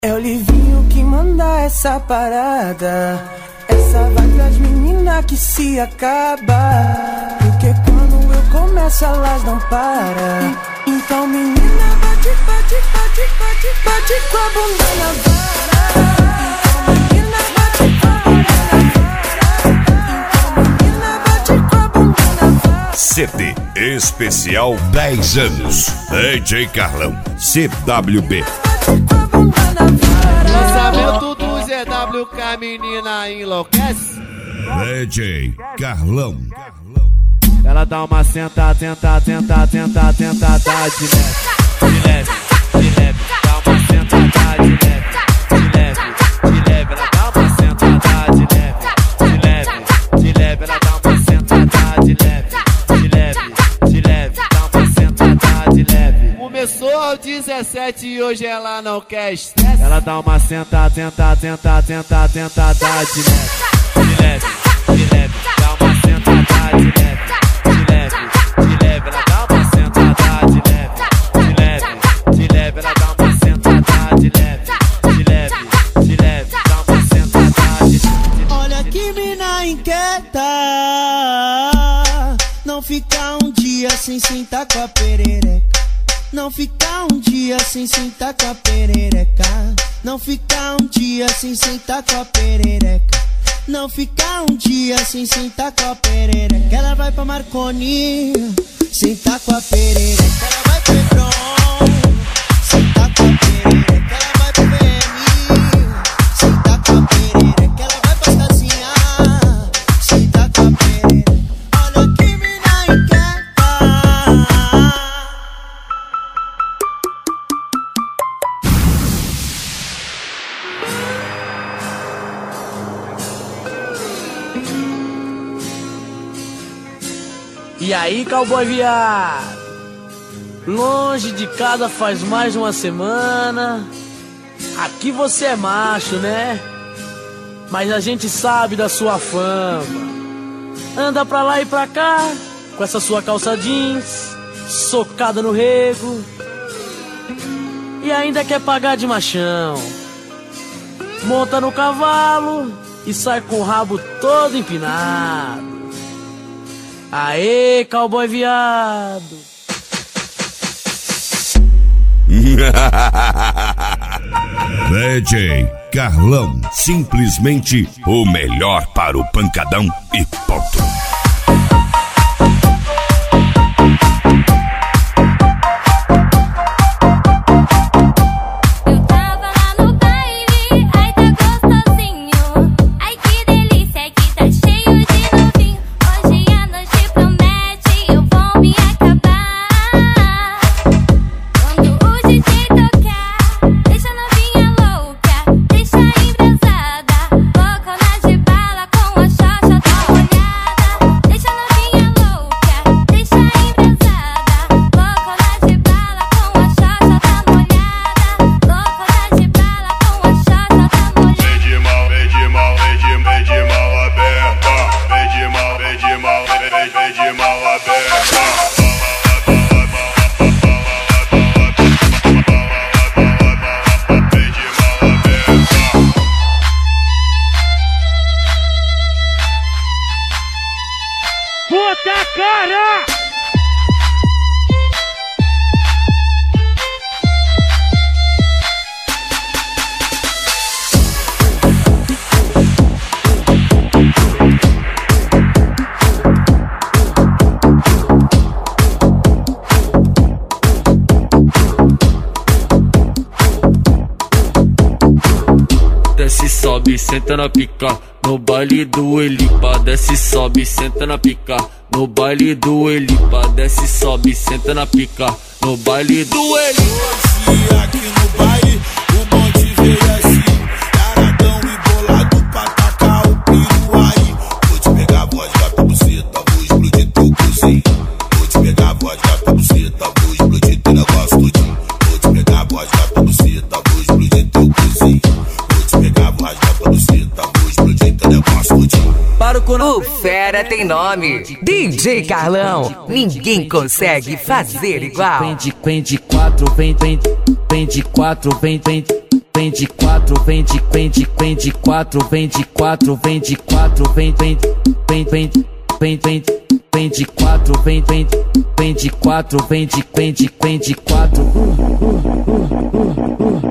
É o Livinho que manda essa parada. Essa vibe das meninas que se acaba. Porque quando eu começo elas não param. Então menina bate, bate, bate, bate, bate com a bunda na vara. Então menina bate com a bunda na vara. Então menina bate com a bunda na vara. CD especial 10 anos. DJ Carlão, CWB. Lançamento do ZWK, menina enlouquece. DJ Carlão. Ela dá uma sentada, tenta, tenta, tenta, tenta, tá de leve, de leve, dá uma sentada de leve, de leve, de leve, ela dá uma sentada de leve, de leve, de leve, ela dá uma sentada de leve, de leve, de leve, dá uma sentada de leve. Começou aos 17 e hoje ela não quer estresse. Ela dá uma sentada, tenta, tenta, tenta, tenta, tá de leve, de leve, dá uma sentada de leve. De leve, ela dá uma sentada de leve, de leve, ela dá uma sentada de leve, de leve, dá uma sentada de leve. Olha que mina inquieta, não fica um dia sem sentar com a perereca. Não fica um dia sem sentar com a perereca. Não fica um dia sem sentar com a perereca. Não fica um dia sem sentar com a perereca. Ela vai pra Marconi, sentar com a perereca. Ela vai pro Hebron, sentar com a perereca. Ela vai pro BM, sentar com a perereca. Ela vai pra casinha, sentar com a perereca. Olha que mina inquieta. E aí, cowboy viado? Longe de casa faz mais de uma semana. Aqui você é macho, né? Mas a gente sabe da sua fama. Anda pra lá e pra cá com essa sua calça jeans, socada no rego, e ainda quer pagar de machão. Monta no cavalo e sai com o rabo todo empinado. Aê, cowboy viado. DJ Carlão, simplesmente o melhor para o pancadão e ponto. Puta cara! Desce, sobe, senta na pica, no baile do Elipa. Desce, sobe, senta na pica, no baile do Elipa. Desce, sobe, senta na pica, no baile do Elipa. Aqui no baile, o monte veio assim, taradão e bolado pra tacar o piro aí. Vou te pegar, vodka pra buceta, vou explodir teu cozinho. Vou te pegar, vodka pra buceta, vou explodir teu negócio todinho. Vou te pegar, vodka pra buceta, vou explodir teu cozinho. O fera tem nome, DJ Carlão, ninguém consegue fazer igual. Vem de quatro, vem de quatro, vem de vem de quatro, vem de quatro, vem de quatro, vem de quatro, vem de quatro, vem de quatro, vem de quatro.